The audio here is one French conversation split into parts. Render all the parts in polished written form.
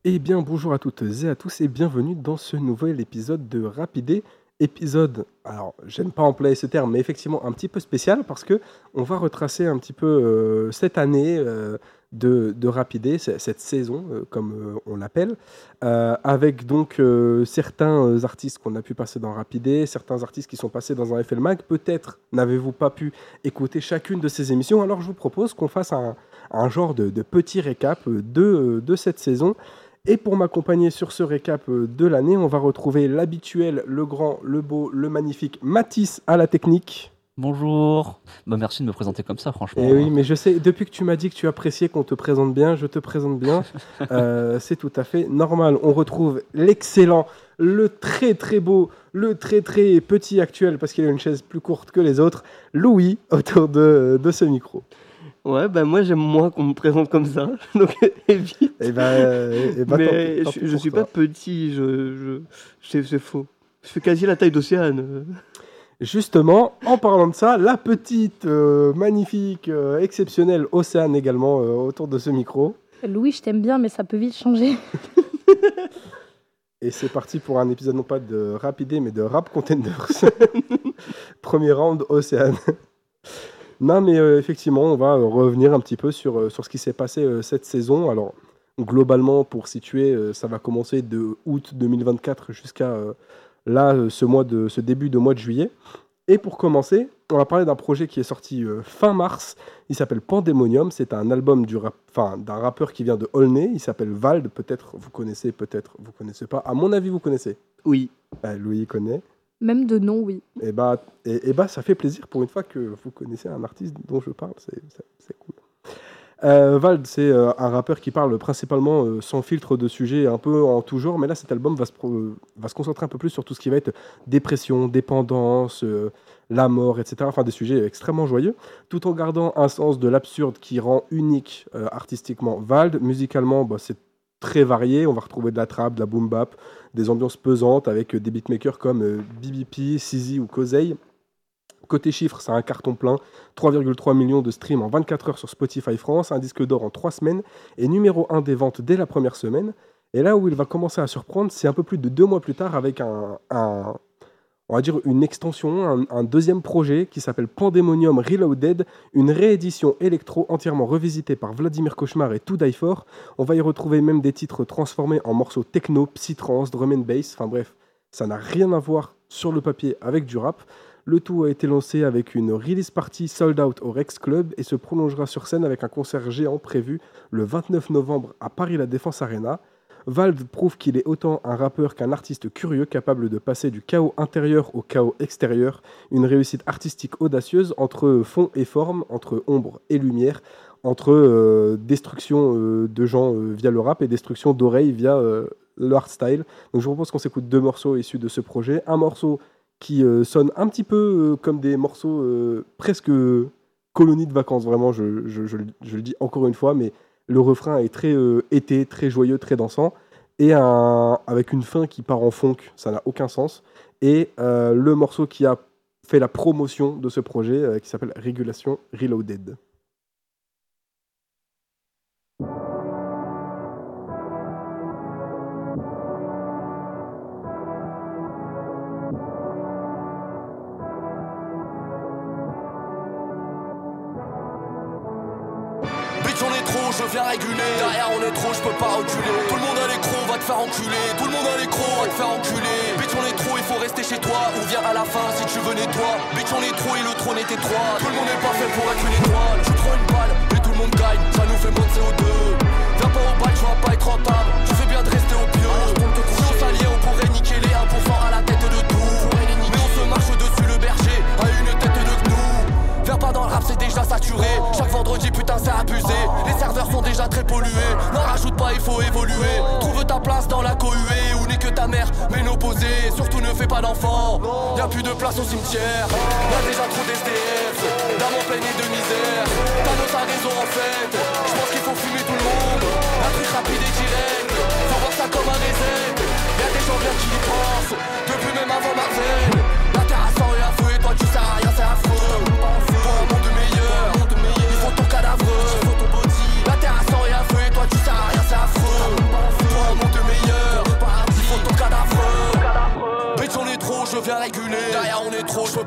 Eh bien, bonjour à toutes et à tous et bienvenue dans ce nouvel épisode de Rapidé. Épisode, alors j'aime pas employer ce terme, mais effectivement un petit peu spécial parce que on va retracer un petit peu cette année de Rapidé, cette saison comme on l'appelle, avec donc certains artistes qu'on a pu passer dans Rapidé, certains artistes qui sont passés dans un FL Mag. Peut-être n'avez-vous pas pu écouter chacune de ces émissions, alors je vous propose qu'on fasse un genre de petit récap de cette saison. Et pour m'accompagner sur ce récap de l'année, on va retrouver l'habituel, le grand, le beau, le magnifique Mathis à la technique. Bonjour. Merci de me présenter comme ça, franchement. Et oui, mais je sais, depuis que tu m'as dit que tu appréciais qu'on te présente bien, je te présente bien. C'est tout à fait normal. On retrouve l'excellent, le très très beau, le très très petit actuel, parce qu'il a une chaise plus courte que les autres, Louis, autour de ce micro. Ouais, moi j'aime moins qu'on me présente comme ça, donc évite. Mais je suis pas petit, c'est faux. Je fais quasi la taille d'Océane. Justement, en parlant de ça, la petite, magnifique, exceptionnelle Océane également autour de ce micro. Louis, je t'aime bien, mais ça peut vite changer. Et c'est parti pour un épisode non pas de Rapidé, mais de Rap Contenders. Premier round, Océane. Non, mais effectivement, on va revenir un petit peu sur ce qui s'est passé cette saison. Alors, globalement, pour situer, ça va commencer de août 2024 jusqu'à ce début de mois de juillet. Et pour commencer, on va parler d'un projet qui est sorti fin mars. Il s'appelle Pandemonium. C'est un album d'un rappeur qui vient de Aulnay. Il s'appelle Vald. Peut-être vous connaissez, peut-être vous connaissez pas. À mon avis, vous connaissez. Oui. Louis connaît. Même de nom, oui. Et ça fait plaisir pour une fois que vous connaissez un artiste dont je parle. C'est cool. Vald, c'est un rappeur qui parle principalement sans filtre de sujets un peu en tout genre, mais là cet album va se concentrer un peu plus sur tout ce qui va être dépression, dépendance, la mort, etc. Enfin des sujets extrêmement joyeux, tout en gardant un sens de l'absurde qui rend unique artistiquement Vald. Musicalement, c'est très varié, on va retrouver de la trap, de la boom bap, des ambiances pesantes avec des beatmakers comme BBP, Sizi ou Kozey. Côté chiffres, c'est un carton plein, 3,3 millions de streams en 24 heures sur Spotify France, un disque d'or en 3 semaines et numéro 1 des ventes dès la première semaine. Et là où il va commencer à surprendre, c'est un peu plus de 2 mois plus tard avec on va dire une extension, un deuxième projet qui s'appelle Pandemonium Reloaded, une réédition électro entièrement revisitée par Vladimir Cauchemar et To Die For. On va y retrouver même des titres transformés en morceaux techno, psytrance, drum and bass, enfin bref, ça n'a rien à voir sur le papier avec du rap. Le tout a été lancé avec une release party sold out au Rex Club et se prolongera sur scène avec un concert géant prévu le 29 novembre à Paris La Défense Arena. Vald prouve qu'il est autant un rappeur qu'un artiste curieux capable de passer du chaos intérieur au chaos extérieur, une réussite artistique audacieuse entre fond et forme, entre ombre et lumière, entre destruction de gens via le rap et destruction d'oreilles via le hardstyle. Donc je vous propose qu'on s'écoute 2 morceaux issus de ce projet. Un morceau qui sonne un petit peu comme des morceaux presque colonies de vacances, vraiment, je le dis encore une fois, mais le refrain est très été, très joyeux, très dansant, et avec une fin qui part en funk, ça n'a aucun sens, et le morceau qui a fait la promotion de ce projet, qui s'appelle Régulation Reloaded. Je viens réguler, derrière on est trop, je peux pas reculer. Tout le monde a l'écro, va te faire enculer. Tout le monde a l'écro, va te faire enculer. Bitch on est trop, il faut rester chez toi. Ou viens à la fin si tu veux nettoie. Bitch on est trop et le trône est étroit. Tout le monde est pas fait pour être une étoile. Tu prends une balle et tout le monde gagne, ça nous fait moins de CO2. Viens pas au bal, tu vas pas être rentable. Tu fais bien de rester au pieu. Si on s'alliait, on pourrait niquer les 1% à la tête de tout. Mais on se marche dessus le berger, a une tête de gnou. Viens pas dans le rap, c'est déjà saturé. Chaque vendredi, putain, c'est abusé. Les serveurs sont déjà très pollués. N'en rajoute pas, il faut évoluer. Trouve ta place dans la cohuée. Ou n'est que ta mère, mais l'opposé. Surtout ne fais pas d'enfants. Y'a plus de place au cimetière. Y'a déjà trop d'SDF. D'âmes en pleine et de misère. Thanos a raison en fait. Je pense qu'il faut fumer tout le monde. Un truc rapide et direct. Faut voir ça comme un reset. Y'a des gens bien qui y pensent. Depuis même avant Marvel. La terre a sang et un feu. Et toi tu sers à rien, c'est affreux. cadavre. La terre a sang et un feu et toi tu sers à rien, c'est affreux. Pour un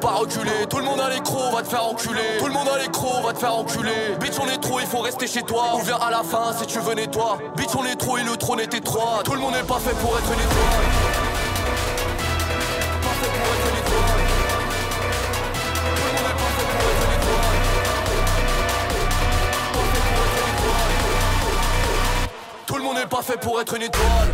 pas reculer. Tout le monde à l'écro, va te faire enculer. Tout le monde à l'écro, va te faire enculer. Bitch, on est trop, il faut rester chez toi. Ou viens à la fin si tu veux nettoie. Bitch, on est trop et le trône est étroit. Tout le monde n'est pas fait pour être une étoile. Pas fait pour être une étoile. Tout le monde n'est pas fait pour être une étoile. Pas fait pour être une étoile. Tout le monde n'est pas fait pour être une étoile.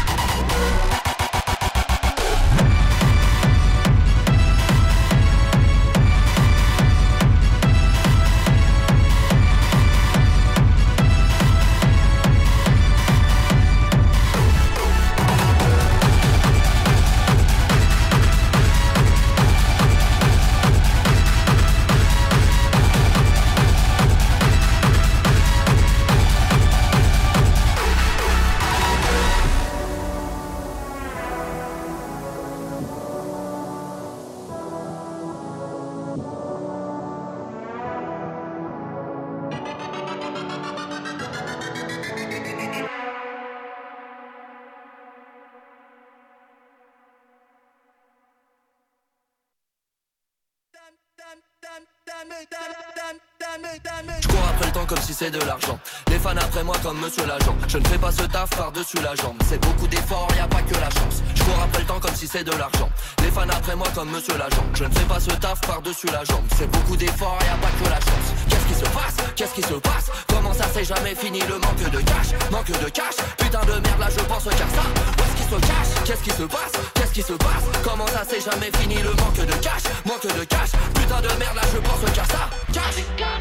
Je cours après le temps comme si c'est de l'argent. Les fans après moi comme monsieur l'agent. Je ne fais pas ce taf par-dessus la jambe. C'est beaucoup d'efforts, y a pas que la chance. Je cours après le temps comme si c'est de l'argent. Les fans après moi comme monsieur l'agent. Je ne fais pas ce taf par-dessus la jambe. C'est beaucoup d'efforts, y a pas que la chance. Qu'est-ce qui se passe? Qu'est-ce qui se passe? Comment ça c'est jamais fini le manque de cash? Manque de cash? Putain de merde là je pense car ça. Où est-ce qu'il se cache? Qu'est-ce qui se passe? Qu'est-ce qui se passe? Comment ça c'est jamais fini le manque de cash? Manque de cash? Putain de merde là je pense car ça. Cash.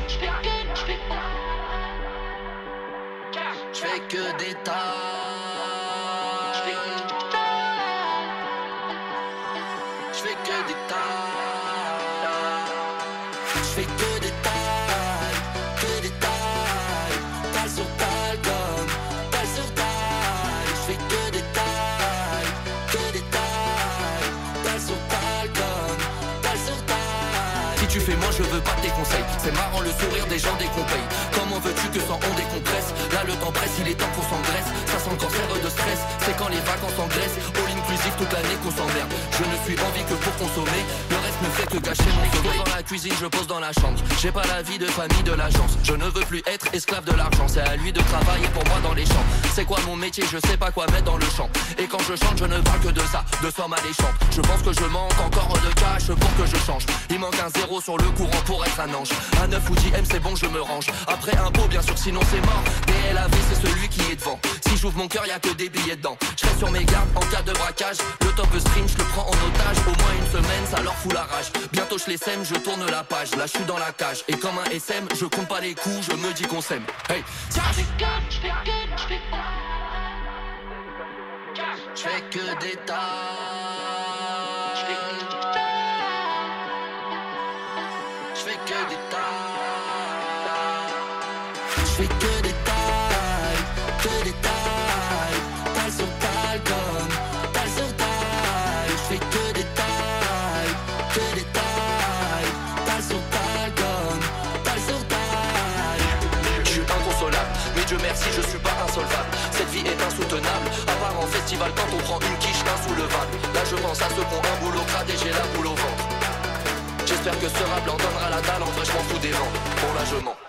Je fais que des tas. Je fais que des tas. Je fais que des tailles. Que des tailles. Taille sur taille comme taille sur taille. Je fais que des tailles. Que des tailles. Taille sur taille comme taille sur taille. Si tu fais moi je veux pas tes conseils. C'est marrant le sourire des gens dès qu'on paye. Comment veux-tu que sans on décompresse? Là le temps presse, il est temps qu'on s'engraisse. Ça sent le cancer de stress. C'est quand les vacances engraissent. All inclusive toute l'année qu'on s'emmerde. Je ne suis en vie que pour consommer. Le reste ne fait que gâcher mon sommeil. Dans la cuisine, je pose dans la chambre. J'ai pas la vie de famille de l'agence. Je ne veux plus être esclave de l'argent. C'est à lui de travailler pour moi dans les champs. C'est quoi mon métier? Je sais pas quoi mettre dans le champ. Et quand je chante, je ne parle que de ça. De somme alléchante. Je pense que je manque encore de cash pour que je change. Il manque un 0 sur le courant pour être un ange. Un 9 ou 10 M c'est bon je me range. Après impôt bien sûr sinon c'est mort. DLAV c'est celui qui est devant. Si j'ouvre mon cœur y a que des billets dedans. Je reste sur mes gardes en cas de braquage. Le top stream je le prends en otage. Au moins une semaine ça leur fout la rage. Bientôt je les sème, je tourne la page. Là je suis dans la cage. Et comme un SM je compte pas les coups, je me dis qu'on s'aime. Hey, je fais que des tas. Je fais que des tas. Je fais que des tailles, que des tailles. Taille sur taille comme taille sur taille. Je fais que des tailles, que des tailles. Taille sur taille comme taille sur taille. Je suis inconsolable, mais Dieu merci je suis pas insolvable. Cette vie est insoutenable, à part en festival quand on prend une quiche insoulevable. Là je pense à ceux qui ont un boulot crade et j'ai la boule au ventre. J'espère que ce rap leur donnera la dalle, en vrai je m'en fous des vents. Bon là je mens.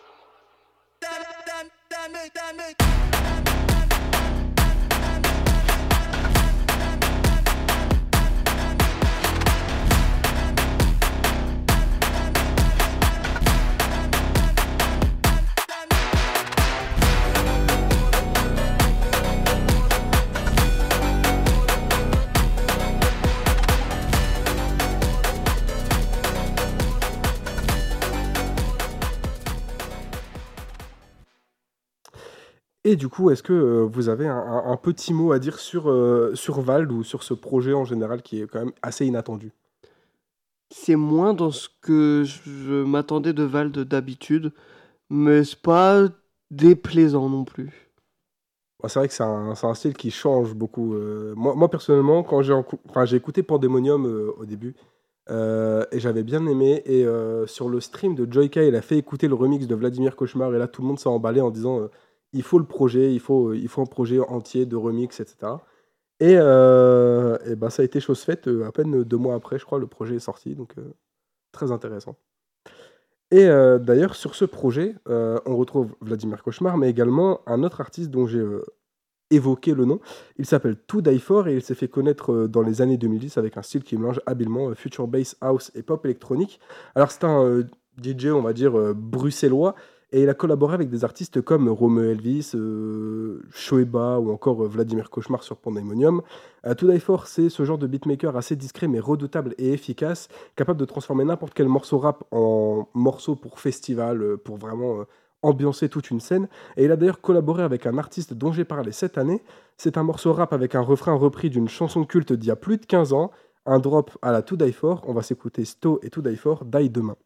Et du coup, est-ce que vous avez un petit mot à dire sur Vald ou sur ce projet en général qui est quand même assez inattendu? C'est moins dans ce que je m'attendais de Vald d'habitude, mais c'est pas déplaisant non plus. C'est vrai que c'est un style qui change beaucoup. Moi personnellement, quand j'ai écouté Pandemonium au début, et j'avais bien aimé. Et sur le stream de Joyka, il a fait écouter le remix de Vladimir Cauchemar, et là tout le monde s'est emballé en disant il faut le projet, il faut un projet entier de remix, etc. Et ça a été chose faite, à peine 2 mois après, je crois, le projet est sorti, donc très intéressant. Et d'ailleurs, sur ce projet, on retrouve Vladimir Cauchemar, mais également un autre artiste dont j'ai évoqué le nom. Il s'appelle To Die For et il s'est fait connaître dans les années 2010 avec un style qui mélange habilement future bass, house et pop électronique. Alors c'est un DJ, on va dire, bruxellois, et il a collaboré avec des artistes comme Romeo Elvis, Shoeba ou encore Vladimir Cauchemar sur Pandemonium. To Die For, c'est ce genre de beatmaker assez discret mais redoutable et efficace, capable de transformer n'importe quel morceau rap en morceau pour festival, pour vraiment ambiancer toute une scène. Et il a d'ailleurs collaboré avec un artiste dont j'ai parlé cette année. C'est un morceau rap avec un refrain repris d'une chanson culte d'il y a plus de 15 ans, un drop à la To Die For. On va s'écouter Sto et To Die For, Die demain.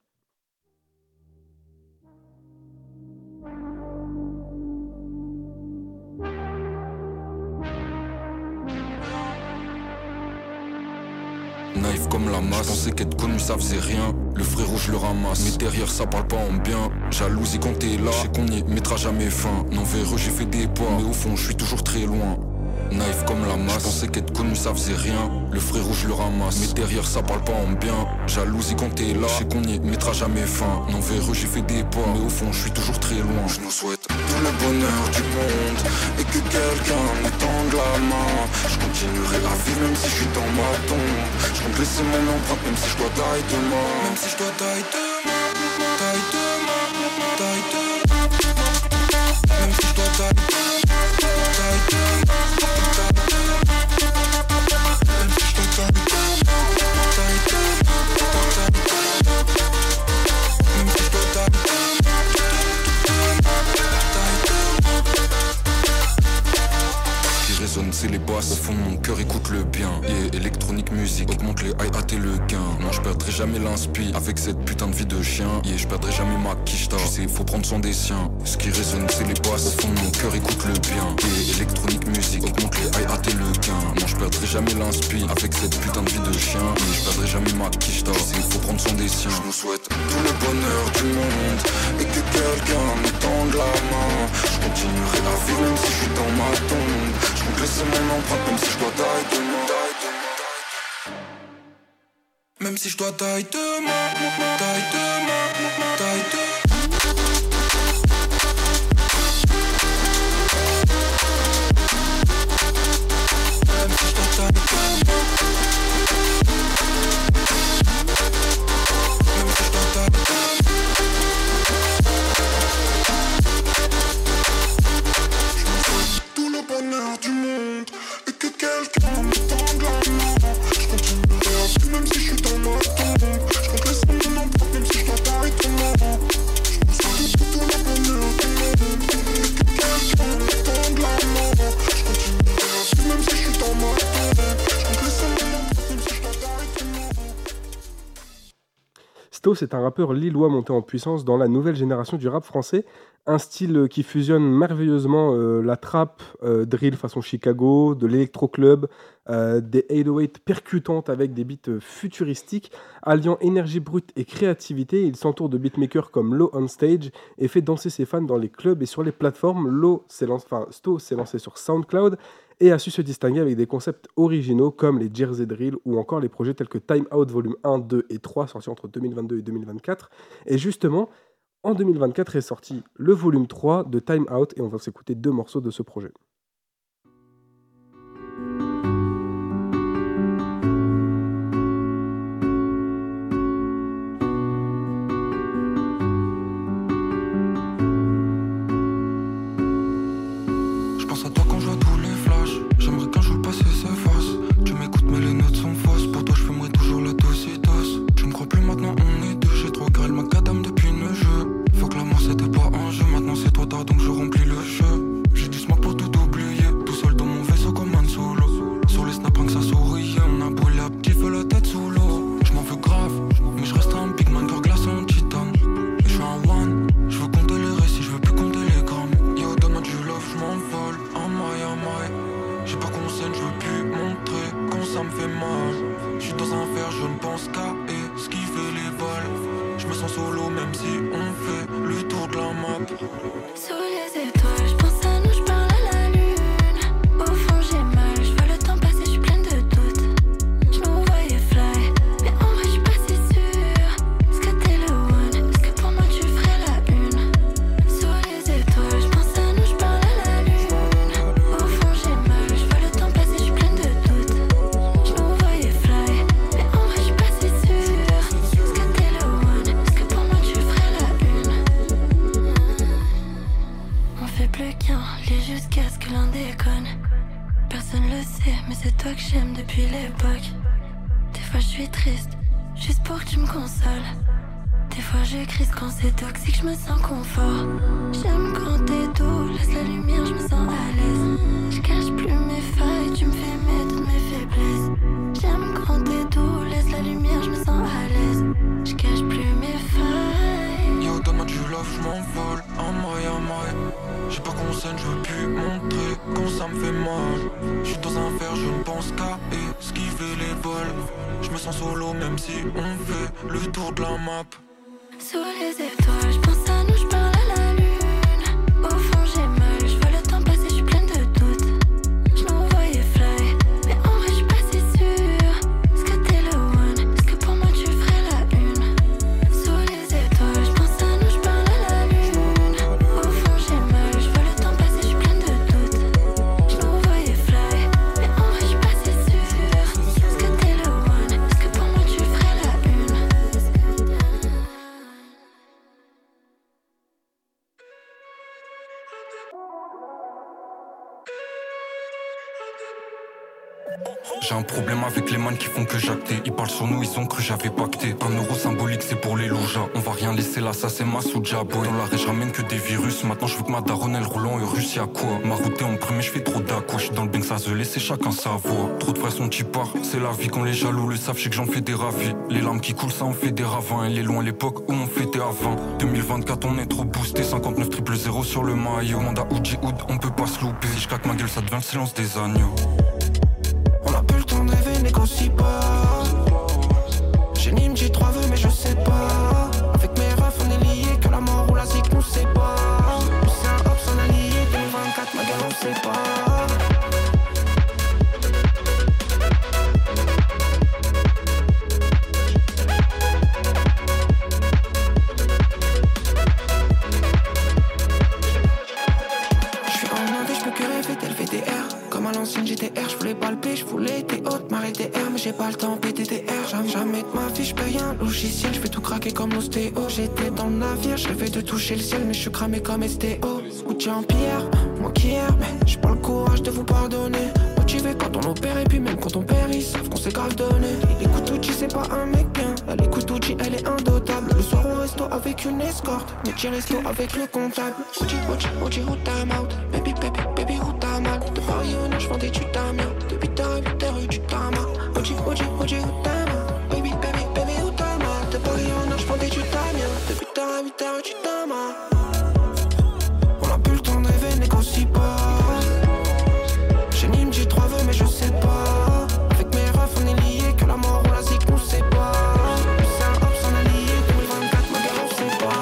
Naïf comme la masse, je pensais qu'être connu ça faisait rien. Le frérot je le ramasse, mais derrière ça parle pas en bien. Jalousie quand t'es là, je sais qu'on n'y mettra jamais fin. Non véreux j'ai fait des pas, mais au fond je suis toujours très loin. Naïf comme la masse, je pensais qu'être connu ça faisait rien. Le frérot je le ramasse, mais derrière ça parle pas en bien. Jalousie quand t'es là, je sais qu'on n'y mettra jamais fin. Non véreux j'ai fait des pas, mais au fond je suis toujours très loin. Je nous souhaite tout le bonheur du monde et que quelqu'un me tende la main. Je continuerai à vivre même si je suis dans ma tombe. Je compte laisser mon empreinte même si je dois tailler demain. Même si je dois tailler demain, tailler demain, tailler demain. Même si je dois tailler demain, tailler demain. C'est les basses, au fond de mon cœur écoute le bien. Yeah, électronique musique, augmente les hi-hat et le gain. Non, je perdrai jamais l'inspi avec cette putain de vie de chien. Yeah, je perdrai jamais ma quicheta, tu sais, faut prendre soin des siens. Ce qui résonne, c'est les basses, au fond de mon cœur écoute le bien. Yeah, électronique musique, augmente les hi-hat et le gain. Non, je perdrai jamais l'inspi avec cette putain de vie de chien. Yeah, je perdrai jamais ma quicheta, tu sais, faut prendre soin des siens. Je nous souhaite tout le bonheur du monde et que quelqu'un me tende la main. Je continuerai à vivre même si je suis dans ma tombe. Je compte laisser mon empreinte même si je dois tailler demain. Même si je dois tailler demain, tailler demain, tailler demain. Même si je dois tailler demain. Même si je dois tailler demain. Je me souhaite tout le bonheur du monde et que quelqu'un me tende la main. Je continuerai à vivre même si je suis dans ma tombe. Je compte laisser mon empreinte même si je dois tailler demain. Je me souhaite tout le bonheur du monde et que quelqu'un me tende la main. Je continuerai à vivre même si je suis dans ma tombe. Je compte laisser mon empreinte même si je dois tailler demain. Sto, c'est un rappeur lillois monté en puissance dans la nouvelle génération du rap français. Un style qui fusionne merveilleusement la trap, drill façon Chicago, de l'électro-club, des 808 percutantes avec des beats futuristiques. Alliant énergie brute et créativité, il s'entoure de beatmakers comme Low on Stage et fait danser ses fans dans les clubs et sur les plateformes. Sto s'est lancé sur SoundCloud et a su se distinguer avec des concepts originaux comme les Jersey Drill ou encore les projets tels que Time Out Volume 1, 2 et 3 sortis entre 2022 et 2024. Et justement, en 2024 est sorti le volume 3 de Time Out et on va s'écouter 2 morceaux de ce projet. Je pense à toi quand je vois tous les flashs. J'aimerais qu'un jour le passé s'efface. Tu m'écoutes mais les notes sont fausses. Pour toi je fumerai toujours la dositos. Tu me crois plus maintenant on est deux. J'ai trop carré le macadam depuis le jeu. Faut que l'amour c'était pas un jeu. Maintenant c'est trop tard donc je remplis le jeu. J'ai du smoke pour tout oublier. Tout seul dans mon vaisseau comme un solo. Sur les snaps rien que ça souriait. On a brûlé à petit feu la tête sous l'eau. Je m'en veux grave mais je reste un big man cœur glacé en titane. Et je suis un one. Je veux compter les récits, je veux plus compter les grammes. Yo donne du love, je m'envole. Amaille. J'ai pas qu'on scène, je veux plus montrer quand ça me fait mal. Je suis dans un fer, je ne pense qu'à esquiver les balles. Je me sens solo même si on fait le tour de la map. Sous les étoiles, je pense à nous, je parle à la lune. Au fond j'ai mal, je veux le temps passer. personne le sait, mais c'est toi que j'aime depuis l'époque. Des fois je suis triste, juste pour que tu me consoles. Des fois je crise quand c'est toxique, je me sens confort. J'aime quand t'es doux, laisse la lumière, je me sens à l'aise. Je cache plus mes failles, tu me fais aimer toutes mes faiblesses. J'aime quand t'es doux, laisse la lumière, je me sens à l'aise. Je cache plus mes failles. Yo, donne-moi du love, je m'envole. J'ai pas qu'on scène, je veux plus montrer quand ça me fait mal. J'suis dans un verre, je ne pense qu'à esquiver les vols. Je me sens solo même si on fait le tour de la map. Sous les étoiles, je pense à nous, je parle à la lune. Au fond j'ai mal, je vois le temps passer, je suis pleine de doutes. Je nous voyais fly, mais en vrai je suis pas si sûre. Est-ce que t'es le one, est-ce que pour moi tu ferais la une? Sous les étoiles, je pense à nous, je parle à la lune. Au fond j'ai mal, je vois le temps passer, je suis pleine de doutes. Je nous voyais fly, mais en vrai je suis pas si sûre. Est-ce que t'es le one, est-ce que pour moi tu ferais la une? J'ai un problème avec les man qui font que jacter. Ils parlent sur nous, ils ont cru j'avais pacté. 1 euro symbolique, c'est pour les loujas. On va rien laisser là, ça c'est ma souja. Boy, dans l'arrêt, je ramène que des virus. Maintenant je veux que ma daronne elle roule en Russie à quoi. Ma route est en premier, je fais trop d'aqua. Je suis dans le bain, ça se laisser chacun sa voix. Trop de façons t'y pars, c'est la vie quand les jaloux le savent. Je sais que j'en fais des ravis. Les larmes qui coulent, ça en fait des ravins. Elle est loin l'époque où on fêtait à 20. 2024, on est trop boosté. 59 000 sur le maillot. Manda Oudji Oud, on peut pas se louper. Si je claque ma gueule, ça devient le silence des agneaux. On a plus le temps de rêver, négocie pas. J'ai ni j'ai 3 vœux mais je sais pas. Avec mes refs on est liés, que la mort ou la zik nous sépare. C'est un hop son allié, 2024 ma gueule on sait pas. L'ancienne GTR, je voulais palper, je voulais des hautes, m'arrêter R, mais j'ai pas le temps, PTTR, jamais de ma vie, je paye un logiciel, je fais tout craquer comme l'ostéo, j'étais dans le navire, je rêvais de toucher le ciel, mais je suis cramé comme STO, Gucci en pierre, moi qui erre, mais j'ai pas le courage de vous pardonner, motivé quand on opère et puis même quand on perd, ils savent qu'on s'est grave donné, l'écoute Uchi c'est pas un mec bien, l'écoute Uchi elle est indotable, le soir au resto avec une escorte, Métier resto avec le comptable, Uchi, who time out, baby, who time out, de Paris au Nord, je vendais du tamien, de 8h à 8h du tama, Uchi, who time out, baby, who time out, de Paris au Nord, je vendais du tamien, de 8h à 8h du tama. On a plus le temps de rêver, négocie pas. J'ai ni me j'ai 3 vœux mais je sais pas. Avec mes refs on est liés, que la mort ou la zik nous sépare. C'est un hop son allié, 2024 ma gueule on sait pas.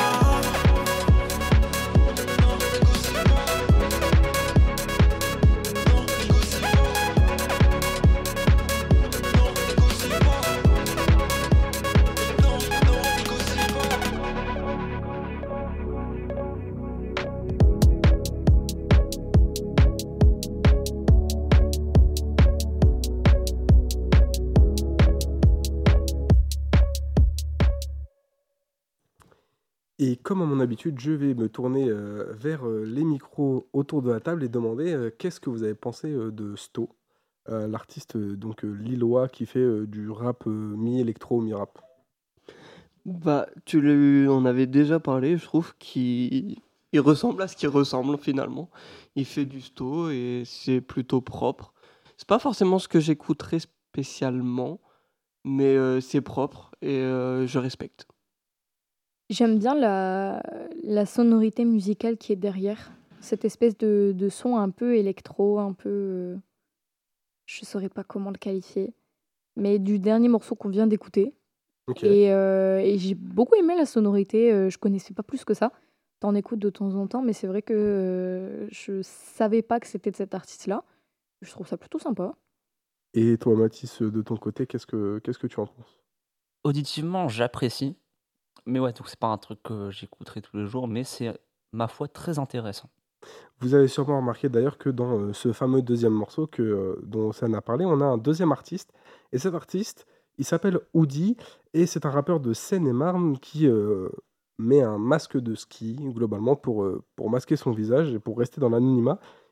Et comme à mon habitude, je vais me tourner vers les micros autour de la table et demander qu'est-ce que vous avez pensé de Sto, l'artiste donc lillois qui fait du rap mi-électro, mi-rap. Bah, on avait déjà parlé, je trouve qu'il ressemble à ce qu'il ressemble finalement. Il fait du Sto et c'est plutôt propre. C'est pas forcément ce que j'écouterais spécialement, mais c'est propre et je respecte. J'aime bien la sonorité musicale qui est derrière. Cette espèce de son un peu électro, un peu... je saurais pas comment le qualifier. Mais du dernier morceau qu'on vient d'écouter. Okay. Et j'ai beaucoup aimé la sonorité. Je connaissais pas plus que ça. T'en écoutes de temps en temps, mais c'est vrai que je savais pas que c'était de cet artiste-là. Je trouve ça plutôt sympa. Et toi, Mathis, de ton côté, qu'est-ce que tu en penses ? Auditivement, j'apprécie. Mais ouais, donc c'est pas un truc que j'écouterai tous les jours, mais c'est, ma foi, très intéressant. Vous avez sûrement remarqué d'ailleurs que dans ce fameux deuxième morceau dont Océane a parlé, on a un deuxième artiste. Et cet artiste, il s'appelle Oudi, et c'est un rappeur de Seine-et-Marne qui met un masque de ski, globalement, pour masquer son visage et pour rester dans l'anonymat.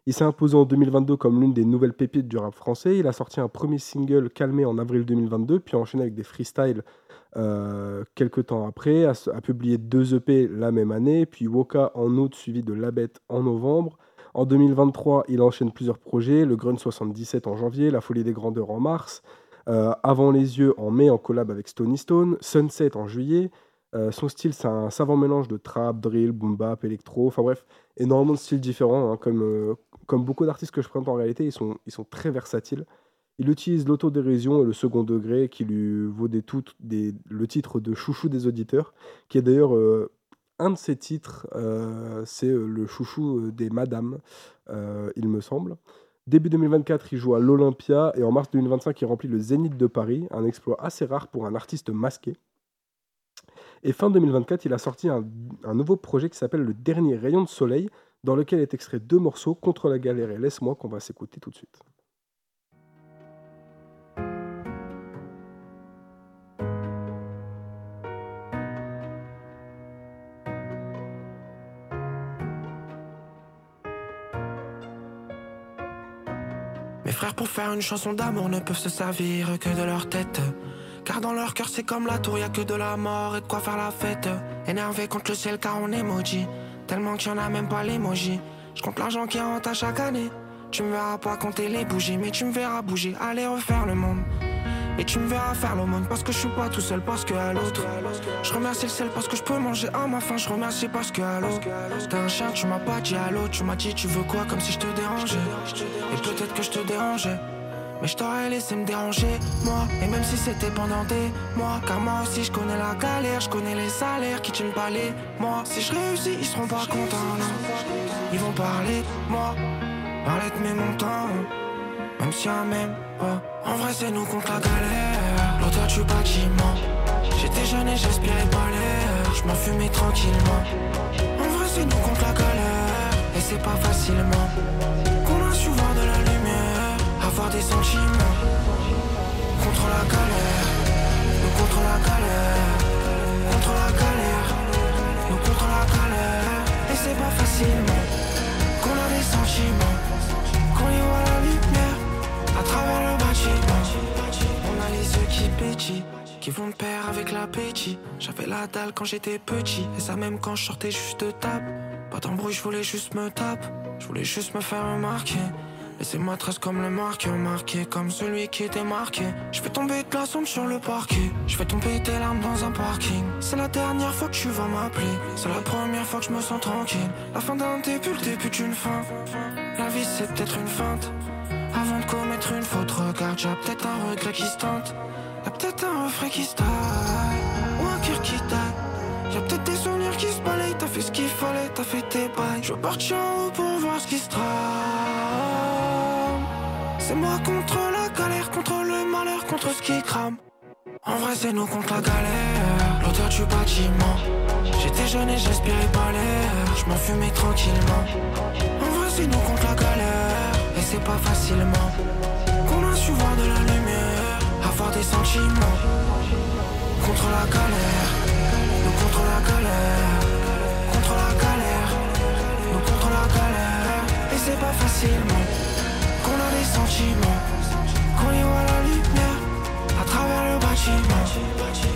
Il s'est imposé en 2022 comme l'une des nouvelles pépites du rap français. Il a sorti un premier single, Calmé, en avril 2022, puis a enchaîné avec des freestyles quelques temps après, a publié 2 EP la même année, puis Woka en août, suivi de La Bête en novembre. En 2023, il enchaîne plusieurs projets, le Grun 77 en janvier, La Folie des Grandeurs en mars, Avant les Yeux en mai en collab avec Stony Stone, Sunset en juillet. Son style, c'est un savant mélange de trap, drill, boom bap, électro, enfin bref, énormément de styles différents, hein, comme beaucoup d'artistes que je présente en réalité, ils sont très versatiles. Il utilise l'autodérision et le second degré qui lui vaut le titre de chouchou des auditeurs, qui est d'ailleurs un de ses titres, c'est le chouchou des madames, il me semble. Début 2024, il joue à l'Olympia et en mars 2025, il remplit le Zénith de Paris, un exploit assez rare pour un artiste masqué. Et fin 2024, il a sorti un nouveau projet qui s'appelle Le Dernier Rayon de Soleil, dans lequel est extrait 2 morceaux, Contre la galère et Laisse-moi, qu'on va s'écouter tout de suite. Mes frères pour faire une chanson d'amour ne peuvent se servir que de leur tête. Car dans leur cœur c'est comme la tour, y'a que de la mort et de quoi faire la fête. Énervé contre le ciel car on est maudit, tellement qu'il y en a même pas l'emoji. Je compte l'argent qui rentre à chaque année. Tu me verras pas compter les bougies, mais tu me verras bouger, aller refaire le monde. Et tu me verras faire l'aumône parce que je suis pas tout seul, parce que à l'autre. Je remercie le ciel parce que je peux manger à ma faim, je remercie parce que à l'autre. T'es un chien, tu m'as pas dit allô, tu m'as dit tu veux quoi, comme si je te dérangeais. Et peut-être que je te dérangeais, mais je t'aurais laissé me déranger, moi. Et même si c'était pendant des mois, car moi aussi je connais la galère, je connais les salaires qui tiennent pas les mois. Si je réussis, ils seront pas contents, non. Ils vont parler de moi, parler de mes montants, même si un même pas. En vrai c'est nous contre la galère, l'auteur du bâtiment. J'étais jeune et j'aspirais pas l'air, je m'en fumais tranquillement. En vrai c'est nous contre la galère, et c'est pas facilement qu'on a su voir de la lumière, avoir des sentiments. Contre la galère, nous contre la galère, contre la galère, nous contre la galère. Et c'est pas facilement qu'on a des sentiments, qu'on y voit la lumière à travers le bâtiment. On a les yeux qui pétillent, qui vont de pair avec l'appétit. J'avais la dalle quand j'étais petit, et ça même quand je sortais juste de table. Pas d'embrouille, je voulais juste me taper, je voulais juste me faire remarquer. Laissez-moi trace comme le marqueur, marqué comme celui qui était marqué. Je fais tomber de la sonde sur le parquet, je fais tomber tes larmes dans un parking. C'est la dernière fois que tu vas m'appeler, c'est la première fois que je me sens tranquille. La fin d'un début, le début d'une fin. La vie c'est peut-être une feinte, avant de commettre une faute, regarde, y'a peut-être un regret qui se tente. Y'a peut-être un refrain qui se taille, ou un cœur qui taille. Y'a peut-être des souvenirs qui se balayent, t'as fait ce qu'il fallait, t'as fait tes bails. Je veux partir en haut pour voir ce qui se trame. C'est moi contre la galère, contre le malheur, contre ce qui crame. En vrai c'est nous contre la galère, l'auteur du bâtiment. J'étais jeune et j'aspirais pas l'air, je m'en fumais tranquillement. En vrai c'est nous contre la galère, et c'est pas facilement qu'on a su voir de la lumière, avoir des sentiments. Contre la galère, nous contre la galère, contre la galère, nous contre la galère. Et c'est pas facilement qu'on a des sentiments, qu'on y voit la lumière à travers le bâtiment.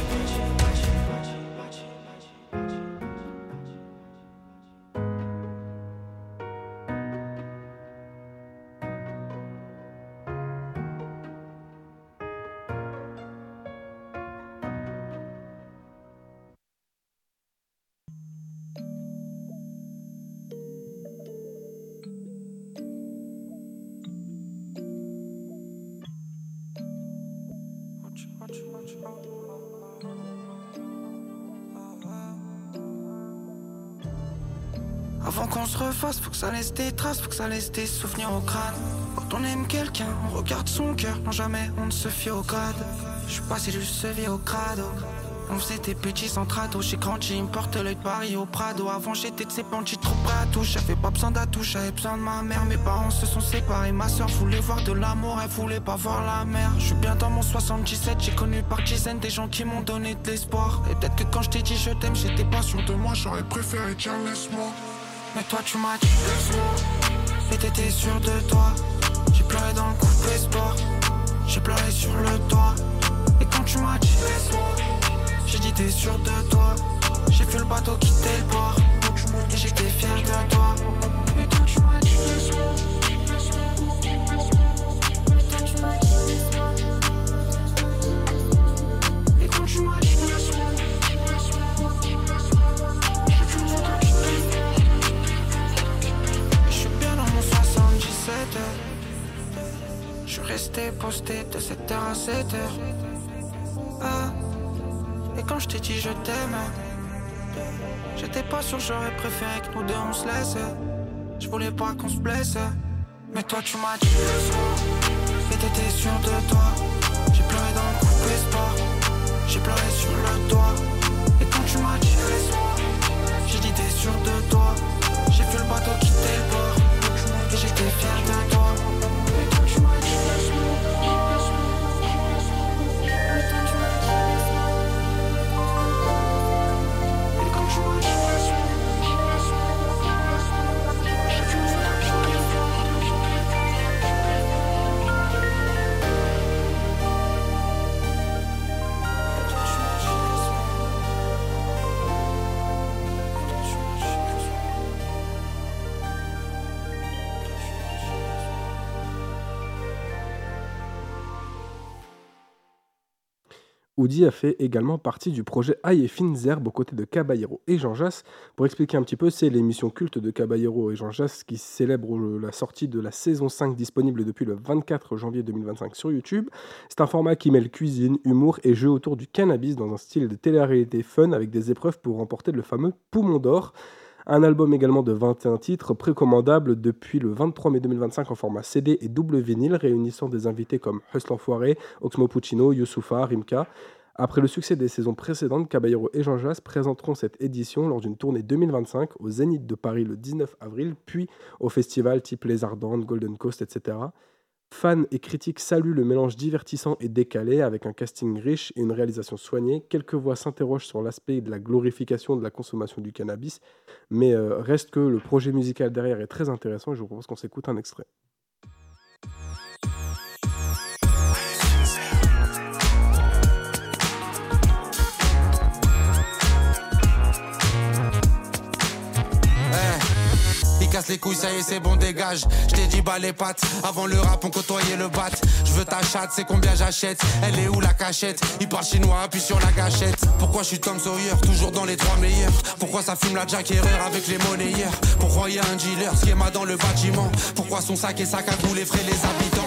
Avant qu'on se refasse, faut que ça laisse des traces, faut que ça laisse des souvenirs au crâne. Quand on aime quelqu'un, on regarde son cœur, non jamais on ne se fie au grade. Je suis passé du sevier au crado, on faisait des petits sans trado. J'ai grandi, il me porte l'œil de Paris au Prado. Avant j'étais de ces bandits trop près à tout, j'avais pas besoin d'atout, j'avais besoin de ma mère. Mes parents se sont séparés, ma soeur voulait voir de l'amour, elle voulait pas voir la mer. Je suis bien dans mon 77, j'ai connu par dizaines des gens qui m'ont donné de l'espoir. Et peut-être que quand je t'ai dit je t'aime, j'étais pas sûr de moi, j'aurais préféré dire laisse-moi. Mais toi tu m'as dit laisse-moi, Et t'étais sûr de toi. J'ai pleuré dans le coupé sport. J'ai pleuré sur le toit. Et quand tu m'as dit laisse-moi, j'ai dit t'es sûr de toi. J'ai vu le bateau quitter le port. Et j'étais fier de toi. Et quand tu m'as dit laisse-moi, et quand tu m'as dit laisse-moi, et quand tu m'as dit laisse-moi, j'ai vu le bateau quitter le port. Et je suis bien dans mon 77 heures. Je suis resté posté de 7h à 7h. Ah. Et quand je t'ai dit je t'aime, j'étais pas sûr, j'aurais préféré que nous deux on se laisse. Je voulais pas qu'on se blesse. Mais toi tu m'as dit laisse-moi. Et t'étais sûr de toi. J'ai pleuré dans le coupé sport. J'ai pleuré sur le toit. Et quand tu m'as dit laisse-moi, j'ai dit t'es sûr de toi. J'ai vu le bateau quitter le port. Et j'étais fier de toi. Et quand tu m'as dit laisse-moi, et quand tu m'as dit laisse-moi, et quand tu m'as dit laisse-moi, j'ai vu le bateau quitter le port. Oudi a fait également partie du projet Aïe et Fines Herbes aux côtés de Caballero et Jean Jass. Pour expliquer un petit peu, c'est l'émission culte de Caballero et Jean Jass qui célèbre la sortie de la saison 5 disponible depuis le 24 janvier 2025 sur YouTube. C'est un format qui mêle cuisine, humour et jeux autour du cannabis dans un style de télé-réalité fun avec des épreuves pour remporter le fameux Poumon d'Or. Un album également de 21 titres précommandable depuis le 23 mai 2025 en format CD et double vinyle, réunissant des invités comme Hustle Enfoiré, Oxmo Puccino, Youssoufa, Rimka. Après le succès des saisons précédentes, Caballero et Jean Jass présenteront cette édition lors d'une tournée 2025 au Zénith de Paris le 19 avril, puis au festival type Les Ardentes, Golden Coast, etc. Fans et critiques saluent le mélange divertissant et décalé avec un casting riche et une réalisation soignée. Quelques voix s'interrogent sur l'aspect de la glorification de la consommation du cannabis, mais reste que le projet musical derrière est très intéressant et je vous propose qu'on s'écoute un extrait. Casse les couilles, ça y est, c'est bon, dégage. Je t'ai dit, bas les pattes. Avant le rap, on côtoyait le bat. Je veux ta chatte, c'est combien j'achète. Elle est où la cachette? Il parle chinois, appuie sur la gâchette. Pourquoi je suis Tom Sawyer, toujours dans les 3 meilleurs? Pourquoi ça fume la Jack Herrera avec les monnayeurs? Pourquoi y a un dealer, schéma dans le bâtiment? Pourquoi son sac et sac à goût les frais les habitants?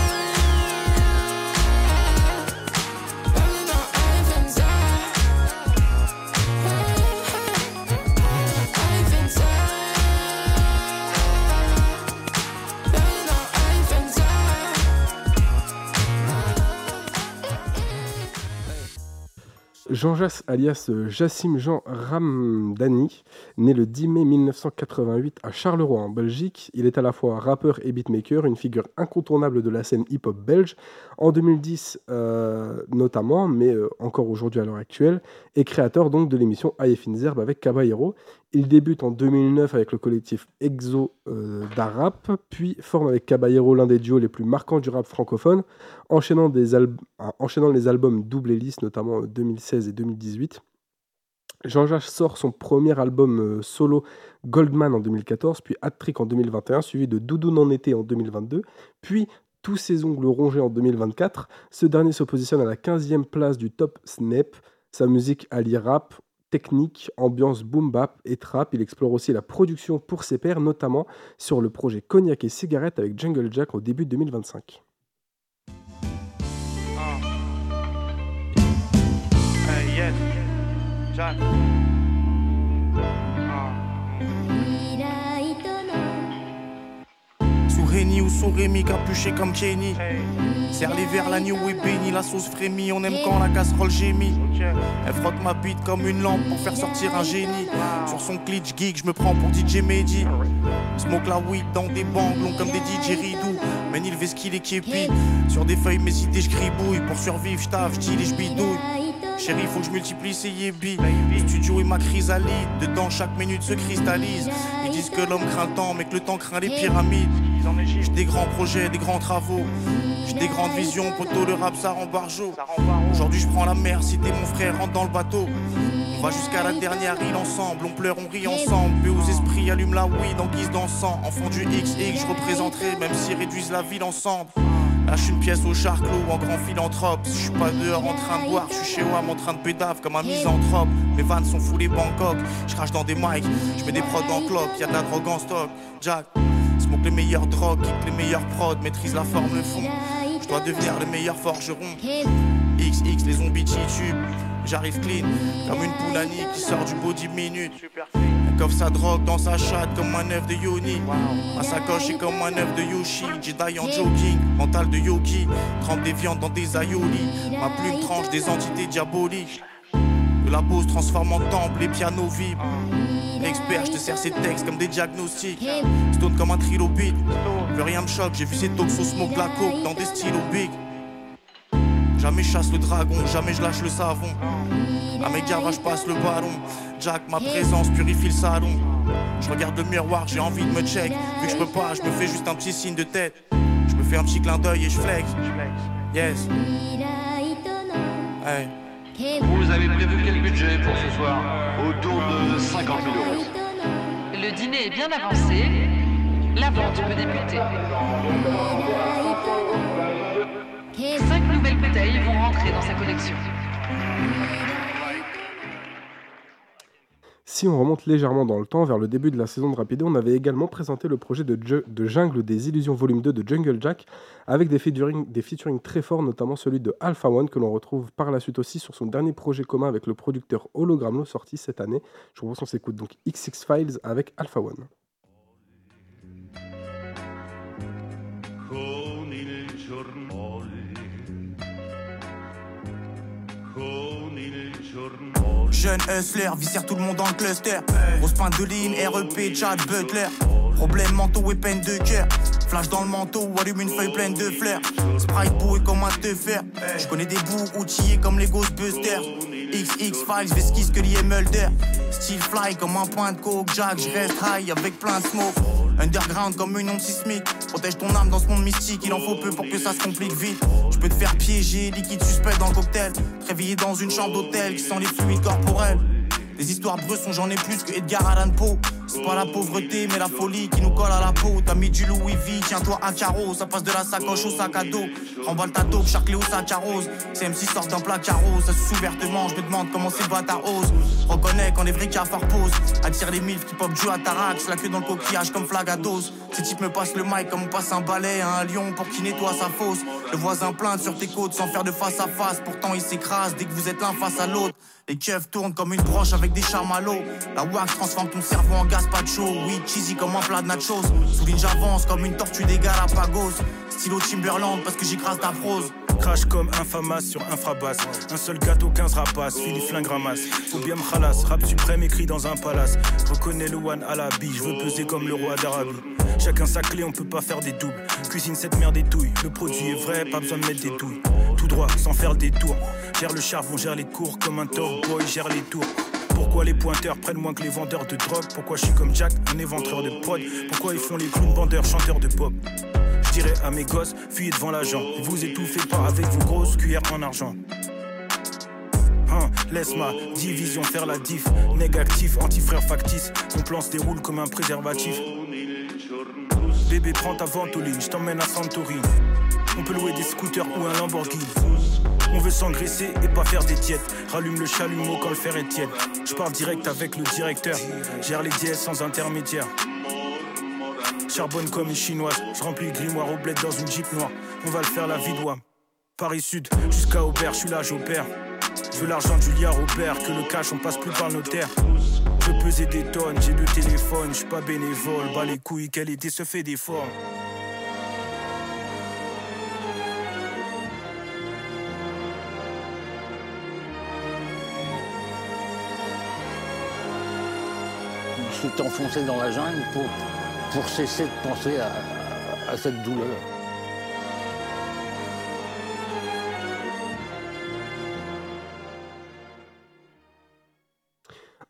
Jean Jass, alias Jassim Jean Ramdani, né le 10 mai 1988 à Charleroi en Belgique. Il est à la fois rappeur et beatmaker, une figure incontournable de la scène hip-hop belge, en 2010 notamment, mais encore aujourd'hui à l'heure actuelle, et créateur donc de l'émission Aïe et Fines Herbes avec Caballero. Il débute en 2009 avec le collectif Exo d'Arap, puis forme avec Caballero l'un des duos les plus marquants du rap francophone, enchaînant les albums Double Hélice, notamment 2016 et 2018. Jean Jass sort son premier album solo Goldman en 2014, puis Hat-Trick en 2021, suivi de Doudoune en été en 2022, puis Tous ses ongles rongés en 2024. Ce dernier se positionne à la 15e place du Top Snap. Sa musique allie rap, technique, ambiance boom bap et trap. Il explore aussi la production pour ses pairs, notamment sur le projet Cognac et Cigarette avec Jungle Jack au début 2025. Hey, yes. Jack. Sous Réni ou sous Rémi, capuché comme Kenny. Serre les verres, l'agneau est béni, la sauce frémit. On aime quand la casserole gémit. Elle frotte ma bite comme une lampe pour faire sortir un génie. Sur son glitch geek, je me prends pour DJ Mehdi. Smoke la weed dans des bangs longs comme des DJ Ridou. Mène il vesquille et képi. Sur des feuilles, mes idées, je gribouille. Pour survivre, je taffe, je et je bidouille. Chérie, faut que je multiplie ces yébis. Le studio est ma chrysalide. Dedans, chaque minute se cristallise. Ils disent disent que l'homme craint le temps, mais que le temps craint les pyramides. J'ai des grands projets, des grands travaux. J'ai des grandes visions, poteau, le rap ça rend barjot. Aujourd'hui je prends la mer, si t'es mon frère, rentre dans le bateau. On va jusqu'à la dernière île ensemble, on pleure, on rit ensemble. Paix aux esprits, allume la weed en guise d'encens. Enfant du XX, je représenterai, même s'ils réduisent la ville ensemble. Lâche une pièce au charclos en grand philanthrope. Si je suis pas dehors en train de boire, je suis chez WAM en train de pédave comme un misanthrope. Mes vannes sont foulées Bangkok, je crache dans des mics, je mets des prods en cloque, y'a de la drogue en stock. Jack, smoke les meilleures drogues, kick les meilleurs prods, maîtrise la forme, le fond. Je dois devenir le meilleur forgeron. XX, les zombies titubent. J'arrive clean, comme une poulanie qui sort du body minute. Elle coffre sa drogue dans sa chatte comme un œuf de Yoni. Ma sacoche est comme un œuf de Yoshi. Jedi en jogging, mental de Yogi. Trempe des viandes dans des aïolis. Ma plume tranche des entités diaboliques. Le labo se transforme en temple, les pianos vibrent. L'expert, je te sers ces textes comme des diagnostics. Stone comme un trilobite. Plus rien me choque, j'ai vu ces toxos smoke de la coke dans des stylos big. Jamais je chasse le dragon, jamais je lâche le savon. À mes gars, je passe le ballon. Jack, ma présence purifie le salon. Je regarde le miroir, j'ai envie de me check. Vu que je peux pas, je me fais juste un petit signe de tête. Je me fais un petit clin d'œil et je flex. Yes. Hey. Vous avez prévu quel budget pour ce soir? Autour de 50 000 euros. Le dîner est bien avancé. La vente peut débuter. 5 nouvelles bouteilles vont rentrer dans sa collection. Si on remonte légèrement dans le temps, vers le début de la saison de Rapido, on avait également présenté le projet de Jungle des Illusions Volume 2 de Jungle Jack, avec des featuring très forts, notamment celui de Alpha One, que l'on retrouve par la suite aussi sur son dernier projet commun avec le producteur Hologramlo, sorti cette année. Je vous propose qu'on s'écoute donc XX Files avec Alpha One. Con il giorno, con il giorno. Jeune hustler, viscère tout le monde dans le cluster. Grosse pinte de ligne, REP, Chad, Butler. Problème manteau et peine de cœur. Flash dans le manteau, allume une feuille pleine de fleurs. Sprite boué comme un teuffer. Je connais des bourgs outillés comme les Ghostbusters. XX Files, Vesquis, Scully et Mulder. Style fly comme un point de coke. Jack, je reste high avec plein de smoke. Underground comme une onde sismique. Protège ton âme dans ce monde mystique, il en faut peu pour que ça se complique vite. Je peux te faire piéger, liquide suspect dans le cocktail. Réveillé dans une chambre d'hôtel qui sent les fluides corporels. Des histoires bresson, j'en ai plus que Edgar Allan Poe. C'est pas la pauvreté, mais la folie qui nous colle à la peau. T'as mis du Louis V, tiens-toi un carreau. Ça passe de la sacoche au sac à dos. Remballe ta taupe, charclé au sac à rose. Ces MC sortent d'un placard rose. Ça se ouvertement, je me demande comment ces bâtards osent. Reconnais quand les vrais cafards posent. Attire les milfs qui pop du atarax. La queue dans le coquillage comme flag à dose. Ces types me passent le mic comme on passe un balai à un lion pour qu'il nettoie sa fosse. Le voisin plainte sur tes côtes sans faire de face à face. Pourtant il s'écrase dès que vous êtes l'un face à l'autre. Les keufs tournent comme une broche avec des chamallows. La wax transforme ton cerveau en gazpacho. Oui, cheesy comme un plat de nachos. Souligne j'avance comme une tortue des Galapagos. Stylo Timberland parce que j'écrase ta prose. Crash comme Infamas sur Infrabass. Un seul gâteau, 15 rapaces. Philippe flingue ramasse. Faut bien me khalas. Rap suprême écrit dans un palace. Reconnais le one à la bille. Je veux peser comme le roi d'Arabie. Chacun sa clé, on peut pas faire des doubles. Cuisine cette merde des touilles. Le produit est vrai, pas besoin de mettre des douilles. Tout droit, sans faire le détour. Gère le charbon, gère les cours. Comme un top boy, gère les tours. Pourquoi les pointeurs prennent moins que les vendeurs de drogue? Pourquoi je suis comme Jack, un éventreur de prod? Pourquoi ils font les clowns bandeurs, chanteurs de pop? Je dirais à mes gosses, fuyez devant l'agent. Vous étouffez pas avec vos grosses cuillères en argent. Laisse ma division faire la diff. Négatif, anti-frère factice. Mon plan se déroule comme un préservatif. Bébé, prends ta ventoline, je t'emmène à Santorini. On peut louer des scooters ou un Lamborghini. On veut s'engraisser et pas faire des diètes. Rallume le chalumeau quand le fer est tiède. Je pars direct avec le directeur. Gère les dièses sans intermédiaire. Charbonne comme une chinoise. Je remplis le grimoire au bled dans une jeep noire. On va le faire la vie d'Ouam. Paris Sud jusqu'à Aubert, je suis là, j'opère. Je veux l'argent du liard Robert. Que le cash on passe plus par le notaire. Je veux peser des tonnes, j'ai 2 téléphones. Je suis pas bénévole, bas les couilles, quelle idée se fait d'efforts. Je suis enfoncé dans la jungle pour cesser de penser à cette douleur.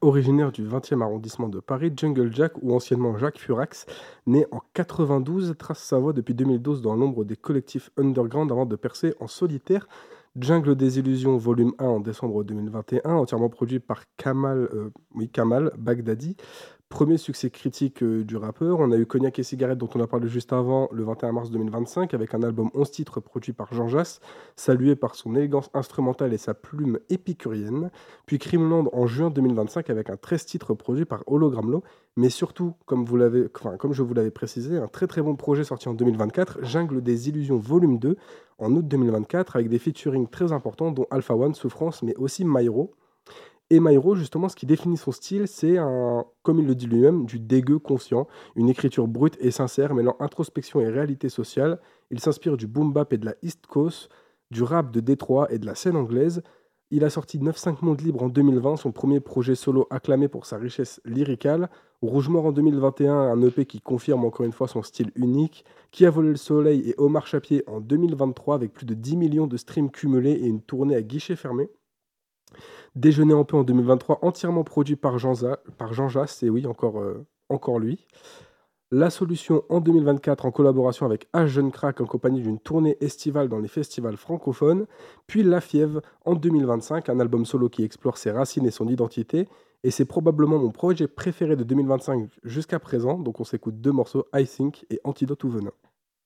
Originaire du 20e arrondissement de Paris, Jungle Jack, ou anciennement Jacques Furax, né en 92, trace sa voie depuis 2012 dans l'ombre des collectifs underground avant de percer en solitaire. Jungle des Illusions, volume 1 en décembre 2021, entièrement produit par Kamal Baghdadi. Premier succès critique du rappeur. On a eu Cognac et Cigarette, dont on a parlé juste avant, le 21 mars 2025, avec un album 11 titres produit par Jean Jass, salué par son élégance instrumentale et sa plume épicurienne. Puis Crimeland en juin 2025, avec un 13 titres produit par Hologramlo. Mais surtout, comme je vous l'avais précisé, un très très bon projet sorti en 2024, Jungle des Illusions volume 2, en août 2024, avec des featuring très importants, dont Alpha One, Souffrance, mais aussi Myro. Et Myro, justement, ce qui définit son style, c'est comme il le dit lui-même, du dégueu conscient, une écriture brute et sincère, mêlant introspection et réalité sociale. Il s'inspire du boom bap et de la East Coast, du rap de Détroit et de la scène anglaise. Il a sorti 9-5 Monde Libre en 2020, son premier projet solo acclamé pour sa richesse lyricale. Rouge Mort en 2021, un EP qui confirme encore une fois son style unique. Qui a volé le soleil et Omar Chapier en 2023, avec plus de 10 millions de streams cumulés et une tournée à guichet fermé. Déjeuner en paix en 2023, entièrement produit par Jean Jass, et oui, encore lui. La Solution en 2024, en collaboration avec H Jeune Crack, en compagnie d'une tournée estivale dans les festivals francophones. Puis La Fièvre en 2025, un album solo qui explore ses racines et son identité. Et c'est probablement mon projet préféré de 2025 jusqu'à présent. Donc on s'écoute 2 morceaux, I Think et Antidote ou Venin.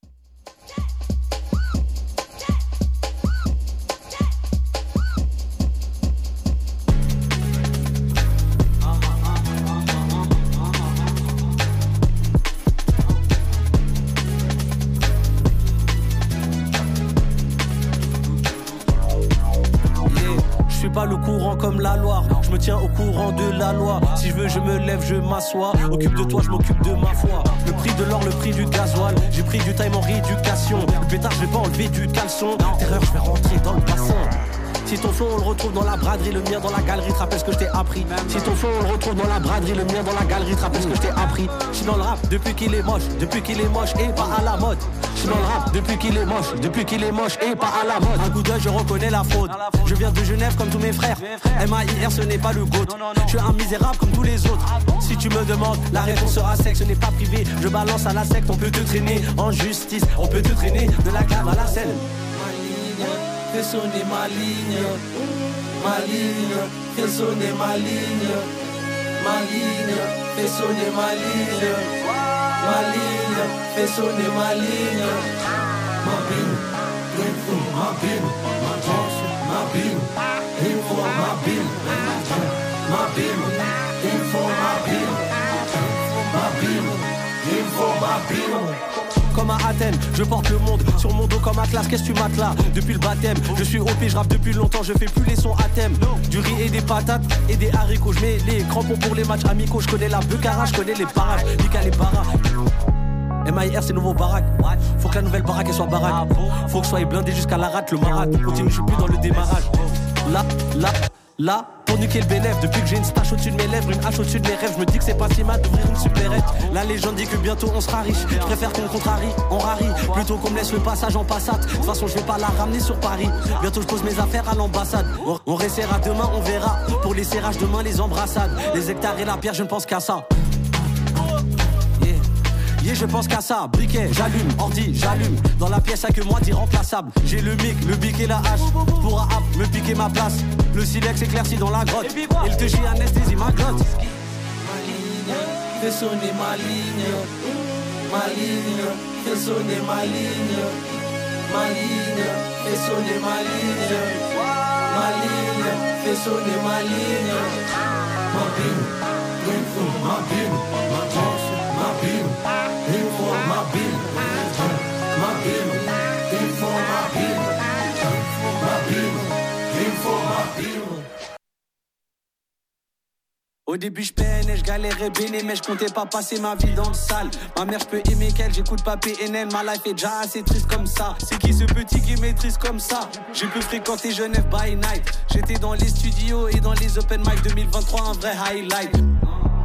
Pas le courant comme la Loire, je me tiens au courant de la loi. Si je veux je me lève, je m'assois. Occupe de toi, je m'occupe de ma foi. Le prix de l'or, le prix du gasoil. J'ai pris du time en rééducation. Le pétard, je vais pas enlever du caleçon. Terreur, je vais rentrer dans le bassin. Si ton flow on le retrouve dans la braderie, le mien dans la galerie, te rappelle ce que je t'ai appris. Si ton flow on le retrouve dans la braderie, le mien dans la galerie, te rappelle ce que je t'ai appris. Je suis dans le rap depuis qu'il est moche et pas à la mode. Je suis dans le rap depuis qu'il est moche et pas à la mode. Un coup d'œil, je reconnais la fraude. Je viens de Genève comme tous mes frères. MAIR, ce n'est pas le GOAT. Je suis un misérable comme tous les autres. Si tu me demandes, la réponse sera sec, ce n'est pas privé. Je balance à la secte, on peut te traîner en justice, on peut te traîner de la cave à la scène. Fais sonner ma ligne, fais sonner ma ligne, fais sonner ma ligne, fais sonner ma ligne. Ma bine, ma bine, ma danse, ma bine, il faut ma bine, il faut ma bine, il faut ma bine. Comme à Athènes, je porte le monde sur mon dos comme Atlas, qu'est-ce que tu matelas? Depuis le baptême, je suis OP, je rappe depuis longtemps, je fais plus les sons à thème. Du riz et des patates et des haricots, je mets les crampons pour les matchs amicaux. Je connais la Beucara, je connais les parages, Nika les paras. MAIR c'est nouveau baraque. Faut que la nouvelle baraque elle soit baraque. Faut que je sois blindé jusqu'à la rate, le marat. On continue, je suis plus dans le démarrage. Là, pour niquer le bénéf, depuis que j'ai une stache au-dessus de mes lèvres, une hache au-dessus de mes rêves, je me dis que c'est pas si mal d'ouvrir une supérette. La légende dit que bientôt on sera riche. Je préfère qu'on contrarie, on rarie, plutôt qu'on me laisse le passage en passate. De toute façon, je vais pas la ramener sur Paris. Bientôt je pose mes affaires à l'ambassade. On restera demain, on verra. Pour les serrages demain, les embrassades. Les hectares et la pierre, je ne pense qu'à ça. Yeah, je pense qu'à ça, briquet, j'allume, ordi, j'allume. Dans la pièce, y'a que moi d'irremplaçable. J'ai le mic, le bic et la hache. Pourra me piquer ma place. Le silex éclairci dans la grotte. Il te chie anesthésie ma glotte. Ma ligne, fais sonner ma ligne. Fais sonner ma ligne. Fais sonner ma ligne. Fais sonner ma ligne. Ma bine, ma bine, ma danse, ma bine. Il faut ma bine, il faut ma bine, il faut ma bine. Au début je peinais, je galérais béné, mais je comptais pas passer ma vie dans le sale. Ma mère je peux aimer qu'elle, j'écoute pas PNL, ma life est déjà assez triste comme ça. C'est qui ce petit qui maîtrise comme ça? J'ai pu fréquenter Genève by night. J'étais dans les studios et dans les open mic 2023, un vrai highlight.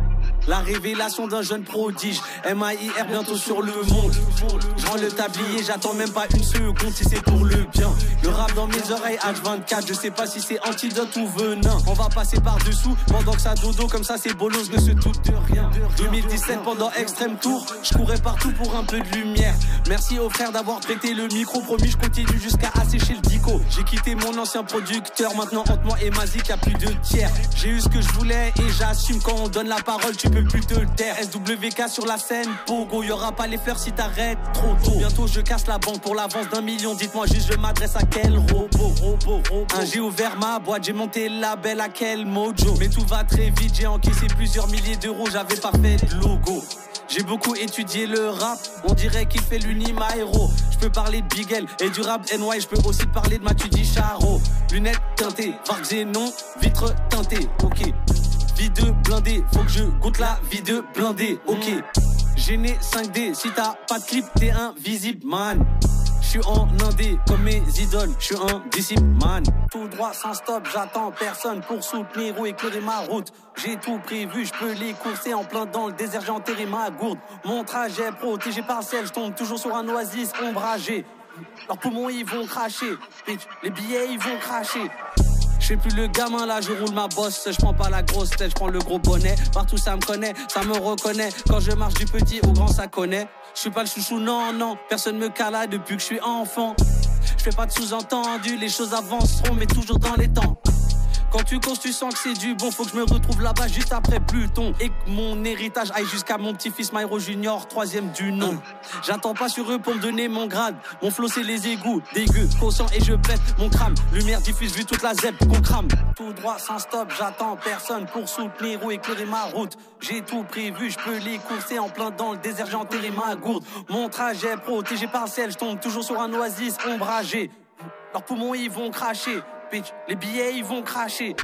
La révélation d'un jeune prodige, MAIR bientôt sur le monde. Je rends le tablier, j'attends même pas une seconde si c'est pour le bien. Le rap dans mes oreilles H24, je sais pas si c'est antidote ou venin. On va passer par dessous pendant que ça dodo, comme ça c'est bolos, ne se doute de rien. 2017 pendant Extreme Tour, je courais partout pour un peu de lumière. Merci aux frères d'avoir prêté le micro, promis je continue jusqu'à assécher le dico. J'ai quitté mon ancien producteur, maintenant entre moi et Mazik y'a plus de tiers. J'ai eu ce que je voulais et j'assume, quand on donne la parole tu peux plus te taire. SWK sur la scène, Pogo, y'aura pas les fleurs si t'arrêtes trop tôt. Bientôt je casse la banque pour l'avance d'1 million, dites-moi juste je m'adresse à quel robot. J'ai ouvert ma boîte, j'ai monté le label à quel mojo. Mais tout va très vite, j'ai encaissé plusieurs milliers d'euros, j'avais pas fait de logo. J'ai beaucoup étudié le rap, on dirait qu'il fait l'Unimaero. Je peux parler de Bigel et du rap NY, je peux aussi parler de Mathieu Charo. Lunettes teintées, Vark Zénon, vitre teintée, ok. Vie de blindé, faut que je goûte la vie de blindé, ok. Gêné 5D, si t'as pas de clip, t'es invisible, man. Je suis en indé comme mes idoles, je suis un disciple, man. Tout droit sans stop, j'attends personne pour soutenir ou éclairer ma route. J'ai tout prévu, je peux les courser en plein dans le désert, j'ai enterré ma gourde. Mon trajet protégé par ciel, je tombe toujours sur un oasis ombragé. Leurs poumons ils vont cracher, bitch, les billets ils vont cracher. Je suis plus le gamin là, je roule ma bosse. Je prends pas la grosse tête, je prends le gros bonnet. Partout ça me connaît, ça me reconnaît. Quand je marche du petit au grand ça connaît. Je suis pas le chouchou, non, non. Personne me cala depuis que je suis enfant. Je fais pas de sous-entendu, les choses avanceront mais toujours dans les temps. Quand tu causes, tu sens que c'est du bon. Faut que je me retrouve là-bas juste après Pluton. Et que mon héritage aille jusqu'à mon petit-fils Myro Junior, 3e du nom. J'attends pas sur eux pour me donner mon grade. Mon flow c'est les égouts, dégueu, conscient et je pète mon crâne. Lumière diffuse vu toute la zèbre qu'on crame. Tout droit sans stop, j'attends personne pour soutenir ou éclairer ma route. J'ai tout prévu, je peux les courser en plein dans le désert, j'ai enterré ma gourde. Mon trajet protégé par ciel, je tombe toujours sur un oasis ombragé. Leurs poumons ils vont cracher. Bitch, les billets ils vont cracher.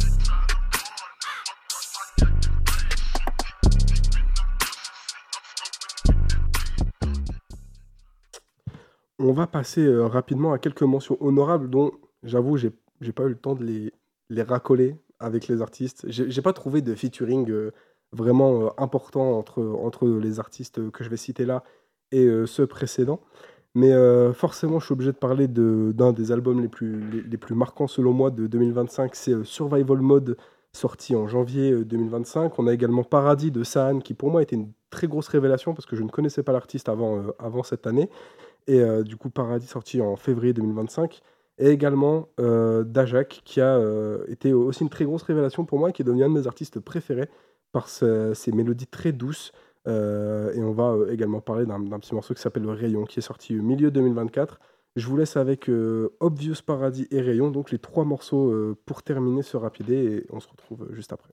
On va passer rapidement à quelques mentions honorables dont, j'avoue, j'ai pas eu le temps de les racoler avec les artistes. J'ai pas trouvé de featuring vraiment important entre les artistes que je vais citer là et ceux précédents. Mais forcément, je suis obligé de parler d'un des albums les plus marquants selon moi de 2025. C'est Survival Mode, sorti en janvier 2025. On a également Paradis de Sahan, qui pour moi était une très grosse révélation parce que je ne connaissais pas l'artiste avant cette année. Et du coup, Paradis sorti en février 2025. Et également Dajak, qui a été aussi une très grosse révélation pour moi, qui est devenu un de mes artistes préférés par ses mélodies très douces. Et on va également parler d'un petit morceau qui s'appelle Le Rayon, qui est sorti milieu 2024. Je vous laisse avec Obvious, Paradis et Rayon, donc les 3 morceaux pour terminer ce rapidé, et on se retrouve juste après.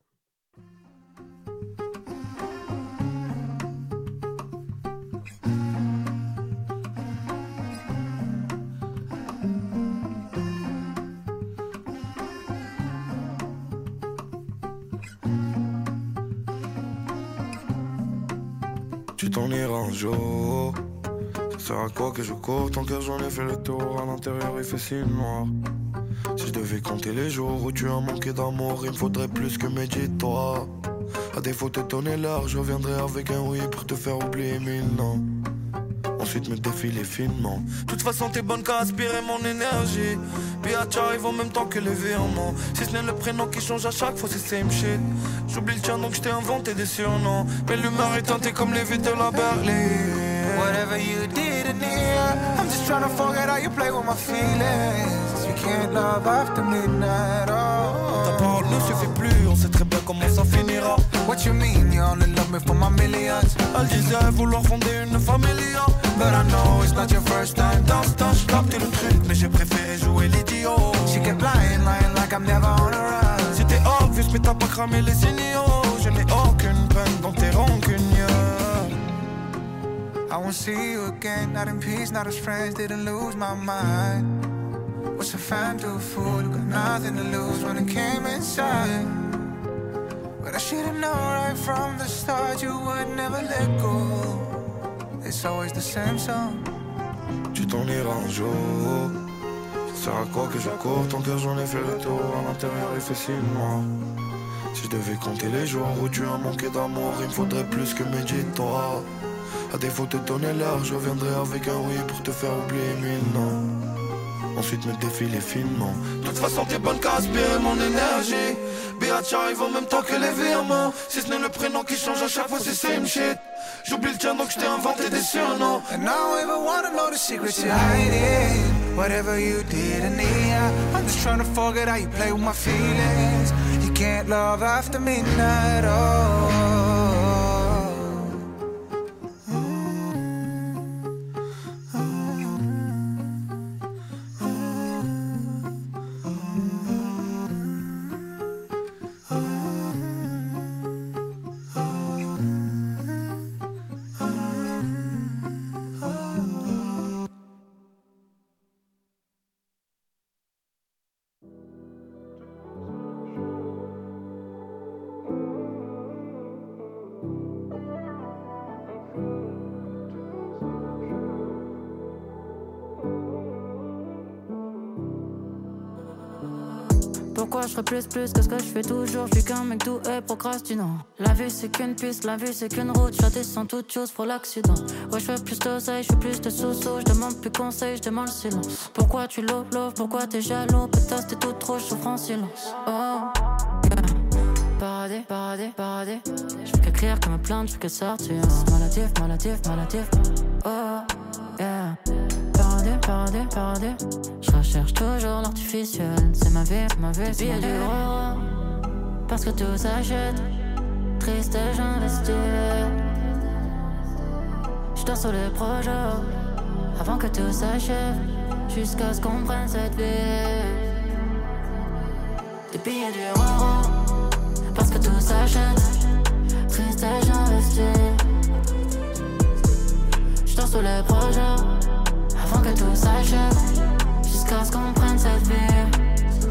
Tu t'en iras un jour. Ça sert à quoi que je cours? Ton cœur j'en ai fait le tour. À l'intérieur il fait si noir. Si je devais compter les jours où tu as manqué d'amour, il me faudrait plus que médite-toi. À défaut de te donner l'heure, je reviendrai avec un oui pour te faire oublier 1000 noms. Ensuite me défiler finement. De toute façon t'es bonne qu'à aspirer mon énergie. Puis arrive en même temps que les virements. Si ce n'est le prénom qui change à chaque fois, c'est same shit. J'oublie le tien donc je t'ai inventé des surnoms. Mais l'humeur est teintée comme les vitres de la Berlin. Whatever you did in here, I'm just trying to forget how you play with my feelings. You can't love after midnight, oh. Ta parole ne suffit plus, on sait très bien comment ça finira. What you mean, you only love me for my millions? Elle disait vouloir fonder une famille, but I know it's not your first time. Dans ce temps, j'ai capté le truc, mais j'ai préféré jouer l'idiot. She kept lying like I'm never on a run. C'était obvious, mais t'as pas cramé les signaux. Je n'ai aucune peine dans tes rancugneux. I won't see you again, not in peace, not as friends, didn't lose my mind. What's a fan to a fool, you got nothing to lose when it came inside. But I should've known right from the start you would never let go. It's always the same song. Tu t'en iras un jour. Ça sert à quoi que je cours? Ton cœur j'en ai fait le tour. À l'intérieur il fait si noir. Si je devais compter les jours où tu as manqué d'amour, il me faudrait plus que médite-toi. À défaut de donner l'heure, je viendrai avec un oui pour te faire oublier 1000 noms. Ensuite me défiler finement. De toute façon t'es bonne qu'à aspirer mon énergie. Biatch arrive en même temps que les virements. Si ce n'est le prénom qui change à chaque fois c'est same shit. J'oublie le tien donc je t'ai inventé des surnoms. And I don't ever wanna know the secrets you're hiding. Whatever you did in the end, I'm just trying to forget how you play with my feelings. You can't love after midnight, oh. Pourquoi je ferais plus que ce que je fais toujours? Je suis qu'un mec doux et procrastinant. La vie c'est qu'une piste, la vie c'est qu'une route. Je descends toute chose pour l'accident. Ouais je fais plus d'oseille, je fais plus de sous-sous. Je demande plus conseil, je demande le silence. Pourquoi tu love, pourquoi t'es jaloux? Peut-être t'es tout trop, je souffre en silence. Oh yeah. Paradis. Je fais qu'écrire comme une plainte, je fais que sortir. Maladif. Oh yeah. Paradis. Je recherche toujours l'artificiel. C'est ma vie, des billets du roi. Parce que tout s'achète. Triste et j'investis. Je dors sur les projets avant que tout s'achève. Jusqu'à ce qu'on prenne cette vie. Des billets du roi. Parce que tout s'achète. Triste et j'investis. Je dors sur les projets avant que tout s'achève, jusqu'à ce qu'on prenne cette vie.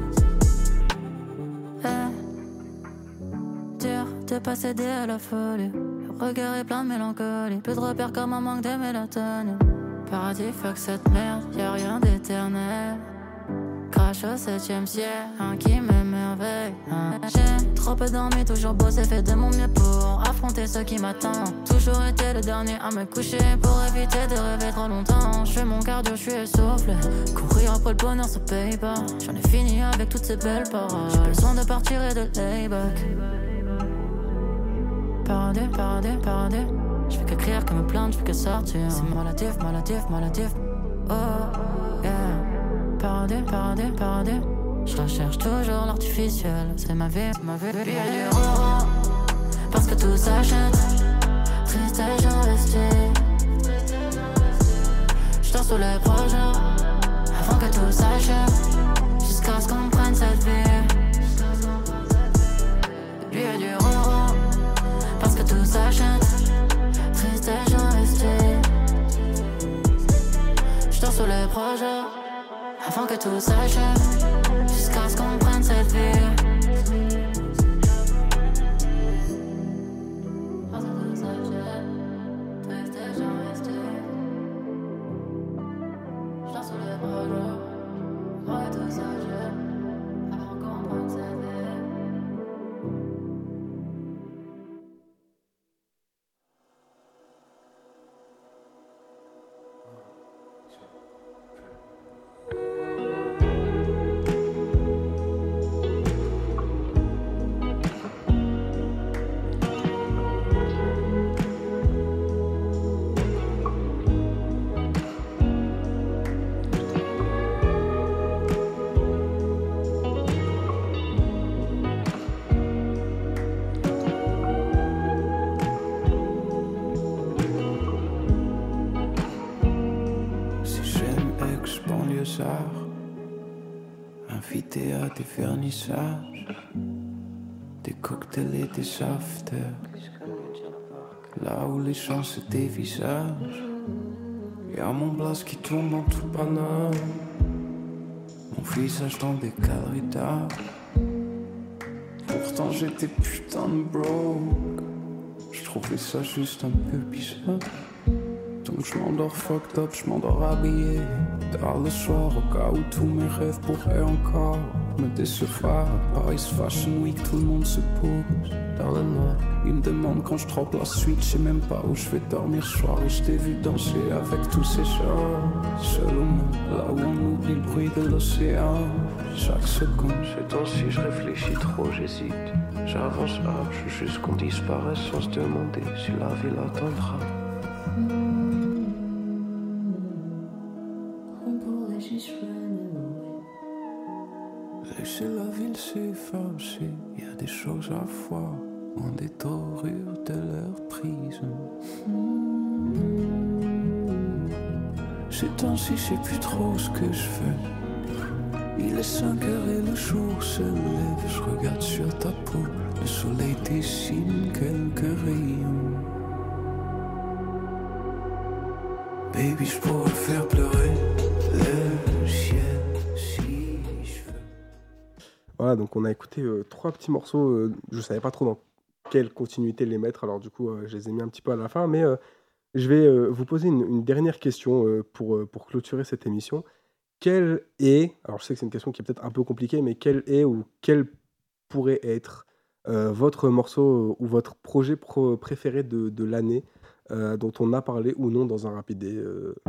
Dur de pas céder à la folie. Le regard est plein de mélancolie. Peu de repères comme un manque de mélatonine. Paradis, fuck cette merde, y'a rien d'éternel. Crash au 7ème ciel, un qui m'émerveille. J'ai trop peu dormi, toujours bossé, fait de mon mieux pour affronter ce qui m'attend. Toujours été le dernier à me coucher pour éviter de rêver trop longtemps. Je fais mon cardio, je suis essoufflé. Courir après le bonheur, ça paye pas. J'en ai fini avec toutes ces belles paroles. J'ai besoin de partir et de layback. Paradis. Je fais qu'écrire comme une plainte, je fais que sortir. C'est maladif. Oh yeah. Paradis. Je recherche toujours l'artificiel. C'est ma vie, billet du roi. Parce que tout s'achète. Triste et j'investis. Je dors sur les projets avant que tout s'achève. Jusqu'à ce qu'on prenne cette vie. Billet du roi. Parce que tout s'achète. Triste et j'investis. Je dors sur les projets avant que tout s'achève, jusqu'à ce qu'on prenne cette vie. Parce que tout s'achève, triste et j'investis. Je dors sur les projets, avant que tout s'achève, avant qu'on prenne cette vie. Invité à des vernissages, des cocktails et des afters. Là où les gens se dévisagent, y'a mon blast qui tourne dans tout Paname. Mon visage dans des galeries d'art. Pourtant j'étais putain de broke. J'trouvais ça juste un peu bizarre. Donc j'm'endors fucked up, j'm'endors habillé tard le soir au cas où tous mes rêves pourraient encore me décevoir. Paris Fashion Week, tout le monde se pose dans le noir. Ils me demandent quand je trempe la suite, je sais même pas où je vais dormir ce soir. Et je t'ai vu danser avec tous ces gens, seul au monde, là où on oublie le bruit de l'océan. Chaque seconde, ces temps-ci je réfléchis trop, j'hésite. J'avance juste qu'on disparaisse sans se demander si la vie l'attendra. Laissez la ville s'effacer, y a des choses à voir, loin des dorures de leur prison. Ces temps-ci, je sais plus trop ce que je fais. Il est 5 heures et le jour se lève. Je regarde sur ta peau, le soleil dessine quelques rayons. Baby, je pourrais faire pleurer le ciel. Voilà, donc on a écouté 3 petits morceaux. Je savais pas trop dans quelle continuité les mettre, alors du coup, je les ai mis un petit peu à la fin. Mais je vais vous poser une dernière question pour clôturer cette émission. Quelle est, alors je sais que c'est une question qui est peut-être un peu compliquée, mais quelle est ou quel pourrait être votre morceau ou votre projet préféré de l'année dont on a parlé ou non dans un Rapidé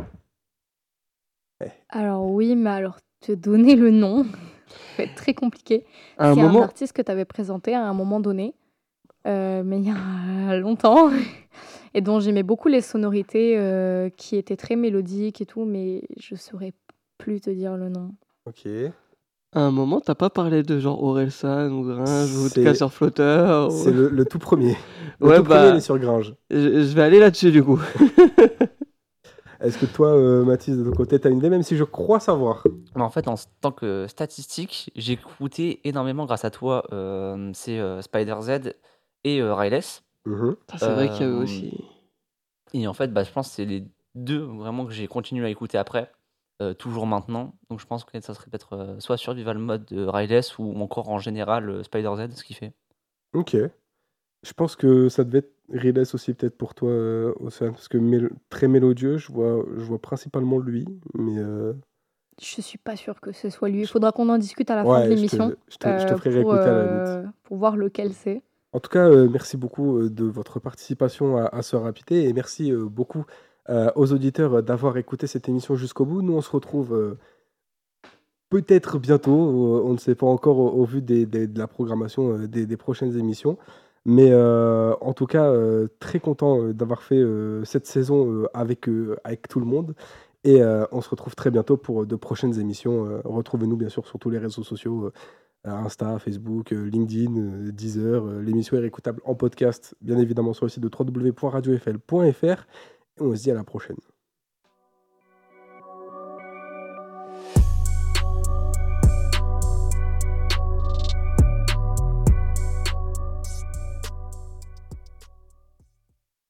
Alors oui, mais alors te donner le nom, ça va être très compliqué. À un C'est moment- un artiste que tu avais présenté à un moment donné, mais il y a longtemps, et dont j'aimais beaucoup les sonorités qui étaient très mélodiques et tout, mais je saurais plus te dire le nom. Ok. À un moment, t'as pas parlé de genre Orelsan ou Gringe ou de C'est- Casseur Flotteur ou- C'est le tout premier. Le Ouais, tout bah, premier, il est sur Gringe. je vais aller là-dessus du coup. Est-ce que toi, Mathis, de ton côté, tu as une idée, même si je crois savoir? Mais en fait, en tant que statistique, j'ai écouté énormément grâce à toi, c'est Spider-Z et Ryless. C'est vrai qu'il y a eu aussi. Et en fait, je pense que c'est les deux vraiment que j'ai continué à écouter après, toujours maintenant. Donc je pense que ça serait peut-être soit Survival Mode de Ryless ou encore en général Spider-Z, ce qu'il fait. Ok. Je pense que ça devait être Riles aussi, peut-être pour toi, Océane, parce que très mélodieux, je vois principalement lui, mais Je suis pas sûre que ce soit lui. Il faudra qu'on en discute à la fin Ouais, de l'émission je te ferai pour, réécouter à la limite. pour voir lequel c'est. En tout cas, merci beaucoup de votre participation à ce Rapidé et merci beaucoup aux auditeurs d'avoir écouté cette émission jusqu'au bout. Nous, on se retrouve peut-être bientôt, on ne sait pas encore au vu de la programmation des prochaines émissions. Mais en tout cas, très content d'avoir fait cette saison avec tout le monde. Et on se retrouve très bientôt pour de prochaines émissions. Retrouvez-nous bien sûr sur tous les réseaux sociaux, Insta, Facebook, LinkedIn, Deezer. L'émission est réécoutable en podcast, bien évidemment sur le site de www.radiofl.fr. Et on se dit à la prochaine.